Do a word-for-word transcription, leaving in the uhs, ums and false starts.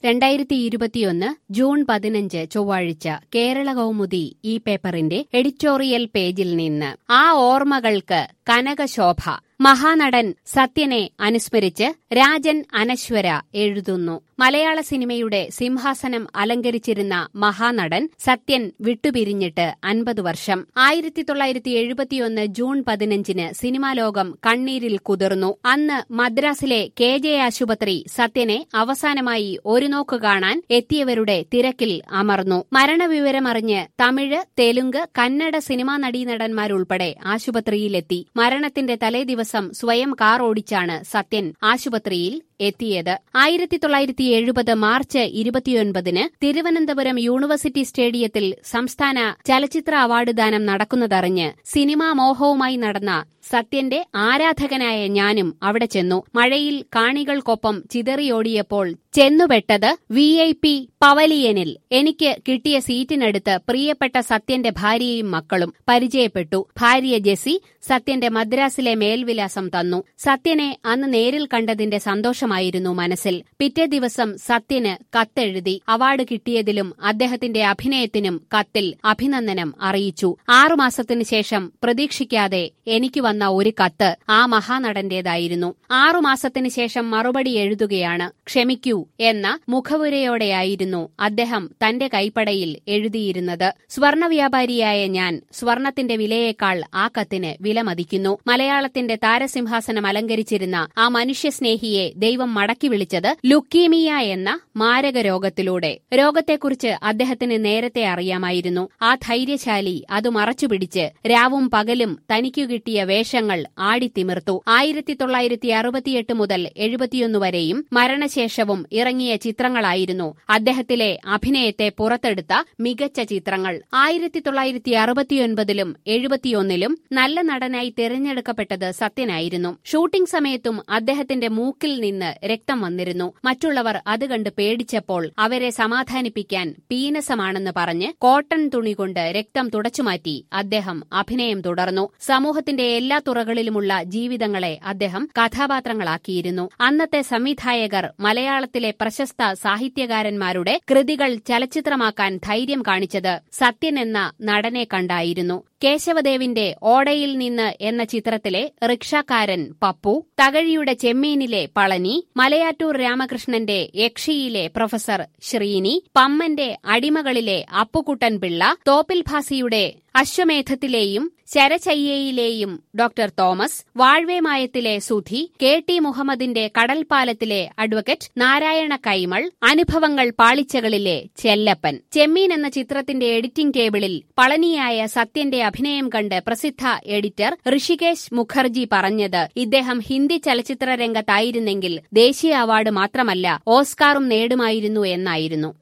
രണ്ടായിരത്തി ഇരുപത്തിയൊന്ന് ജൂൺ പതിനഞ്ച് ചൊവ്വാഴ്ച കേരള കൗമുദി ഈ പേപ്പറിന്റെ എഡിറ്റോറിയൽ പേജിൽ നിന്ന് ആ ഓർമ്മകൾക്ക് കനകശോഭ. മഹാനടൻ സത്യനെ അനുസ്മരിച്ച് രാജൻ അനശ്വര എഴുതുന്നു. മലയാള സിനിമയുടെ സിംഹാസനം അലങ്കരിച്ചിരുന്ന മഹാനടൻ സത്യൻ വിട്ടുപിരിഞ്ഞിട്ട് അൻപത് വർഷം. ആയിരത്തി തൊള്ളായിരത്തി എഴുപത്തിയൊന്ന് ജൂൺ പതിനഞ്ചിന് സിനിമാ ലോകം കണ്ണീരിൽ കുതിർന്നു. അന്ന് മദ്രാസിലെ കെ ജെ ആശുപത്രി സത്യനെ അവസാനമായി ഒരു നോക്ക് കാണാൻ എത്തിയവരുടെ തിരക്കിൽ അമർന്നു. മരണവിവരമറിഞ്ഞ് തമിഴ്, തെലുങ്ക്, കന്നഡ സിനിമാ നടീനടന്മാരുൾപ്പെടെ ആശുപത്രിയിലെത്തി. മരണത്തിന്റെ തലേദിവസം സ്വയം കാർ ഓടിച്ചാണ് സത്യൻ ആശുപത്രിയിൽ എത്തിയത്. ആയിരത്തി തൊള്ളായിരത്തി എഴുപത് മാർച്ച് ഇരുപത്തിയൊൻപതിന് തിരുവനന്തപുരം യൂണിവേഴ്സിറ്റി സ്റ്റേഡിയത്തിൽ സംസ്ഥാന ചലച്ചിത്ര അവാർഡ് ദാനം നടക്കുന്നതറിഞ്ഞ് സിനിമാ മോഹവുമായി നടന്ന സത്യന്റെ ആരാധകനായ ഞാനും അവിടെ ചെന്നു. മഴയിൽ കാണികൾക്കൊപ്പം ചിതറിയോടിയപ്പോൾ ചെന്നുപെട്ടത് വി ഐ പി പവലിയനിൽ. എനിക്ക് കിട്ടിയ സീറ്റിനടുത്ത് പ്രിയപ്പെട്ട സത്യന്റെ ഭാര്യയും മക്കളും പരിചയപ്പെട്ടു. ഭാര്യ ജെസി സത്യന്റെ മദ്രാസിലെ മേൽവിലാസം തന്നു. സത്യനെ അന്ന് നേരിൽ കണ്ടതിന്റെ സന്തോഷമായിരുന്നു മനസ്സിൽ. പിറ്റേ ദിവസം സത്യന് കത്തെഴുതി. അവാർഡ് കിട്ടിയതിലും അദ്ദേഹത്തിന്റെ അഭിനയത്തിനും കത്തിൽ അഭിനന്ദനം അറിയിച്ചു. ആറുമാസത്തിനു ശേഷം പ്രതീക്ഷിക്കാതെ എനിക്ക് വന്ന ഒരു കത്ത് ആ മഹാനടന്റേതായിരുന്നു. ആറുമാസത്തിനു ശേഷം മറുപടി എഴുതുകയാണ്. ക്ഷമിക്കൂ എന്ന മുഖവുരയോടെയായിരുന്നു അദ്ദേഹം തന്റെ കൈപ്പടയിൽ എഴുതിയിരുന്നത്. സ്വർണ വ്യാപാരിയായ ഞാൻ സ്വർണത്തിന്റെ വിലയേക്കാൾ ആ കത്തിന് വിലമതിക്കുന്നു. മലയാളത്തിന്റെ താരസിംഹാസനം അലങ്കരിച്ചിരുന്ന ആ മനുഷ്യസ്നേഹിയെ ദൈവം മടക്കി വിളിച്ചത് ലുക്കീമിയ എന്ന മാരക രോഗത്തിലൂടെ. രോഗത്തെക്കുറിച്ച് അദ്ദേഹത്തിന് നേരത്തെ അറിയാമായിരുന്നു. ആ ധൈര്യശാലി അത് മറച്ചുപിടിച്ച് രാവും പകലും തനിക്കു കിട്ടിയ വേഷങ്ങൾ ആടിത്തിമിർത്തു. ആയിരത്തി തൊള്ളായിരത്തി അറുപത്തിയെട്ട് മുതൽ എഴുപത്തിയൊന്ന് വരെയും മരണശേഷവും ഇറങ്ങിയ ചിത്രങ്ങളായിരുന്നു അദ്ദേഹത്തിലെ അഭിനയത്തെ പുറത്തെടുത്ത മികച്ച ചിത്രങ്ങൾ. ആയിരത്തി തൊള്ളായിരത്തി അറുപത്തിയൊൻപതിലും എഴുപത്തിയൊന്നിലും നല്ല നടനായി തിരഞ്ഞെടുക്കപ്പെട്ടത് സത്യനായിരുന്നു. ഷൂട്ടിംഗ് സമയത്തും അദ്ദേഹത്തിന്റെ മൂക്കിൽ നിന്ന് രക്തം വന്നിരുന്നു. മറ്റുള്ളവർ അത് കണ്ട് പേടിച്ചപ്പോൾ അവരെ സമാധാനിപ്പിക്കാൻ പീനസമാണെന്ന് പറഞ്ഞ് കോട്ടൺ തുണി കൊണ്ട് രക്തം തുടച്ചുമാറ്റി അദ്ദേഹം അഭിനയം തുടർന്നു. സമൂഹത്തിന്റെ എല്ലാ തുറകളിലുമുള്ള ജീവിതങ്ങളെ അദ്ദേഹം കഥാപാത്രങ്ങളാക്കിയിരുന്നു. അന്നത്തെ സംവിധായകർ മലയാളത്തിലെ പ്രശസ്ത സാഹിത്യകാരന്മാരുടെ കൃതികൾ ചലച്ചിത്രമാക്കാൻ ധൈര്യം കാണിച്ചത് സത്യൻ എന്ന നടനെ കണ്ടായിരുന്നു. കേശവദേവിന്റെ ഓടയിൽ നിന്ന് എന്ന ചിത്രത്തിലെ റിക്ഷാക്കാരൻ പപ്പു, തകഴിയുടെ ചെമ്മീനിലെ പളനി, മലയാറ്റൂർ രാമകൃഷ്ണന്റെ യക്ഷിയിലെ പ്രൊഫസർ ശ്രീനി, പമ്മന്റെ അടിമകളിലെ അപ്പുക്കുട്ടൻ പിള്ള, തോപ്പിൽ ഭാസിയുടെ അശ്വമേധത്തിലെയും ശരചയ്യയിലെയും ഡോക്ടർ തോമസ്, വാഴ്വേമായത്തിലെ സുധി, കെ ടി മുഹമ്മദിന്റെ കടൽപ്പാലത്തിലെ അഡ്വക്കേറ്റ് നാരായണ കൈമൾ, അനുഭവങ്ങൾ പാളിച്ചകളിലെ ചെല്ലപ്പൻ. ചെമ്മീൻ എന്ന ചിത്രത്തിന്റെ എഡിറ്റിംഗ് ടേബിളിൽ പളനിയായ സത്യന്റെ അഭിനയം കണ്ട് പ്രസിദ്ധ എഡിറ്റർ ഋഷികേശ് മുഖർജി പറഞ്ഞത് ഇദ്ദേഹം ഹിന്ദി ചലച്ചിത്ര രംഗത്തായിരുന്നെങ്കിൽ ദേശീയ അവാർഡ് മാത്രമല്ല ഓസ്കാറും നേടുമായിരുന്നു എന്നായിരുന്നു.